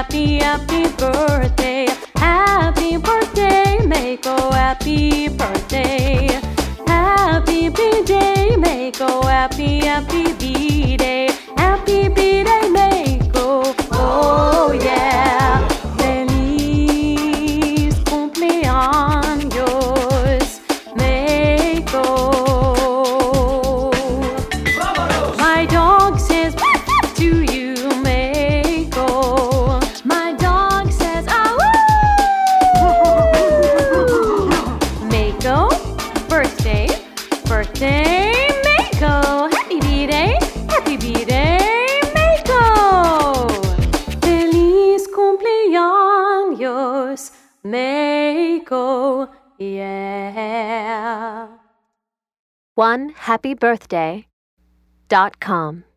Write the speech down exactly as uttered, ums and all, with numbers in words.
happy, happy birthday. Happy birthday, Mako, happy birthday. Happy B-Day, Mako, happy, happy B-Day. Happy B-Day, Mako, oh yeah. Feliz cumpleaños, Mako. My dog says to you, Mako. My dog says, ah, woo! Mako, birthday, birthday, Mako. Happy B-Day, happy B-Day, Mako. Feliz cumpleaños, Mako, yeah. one happy birthday dot com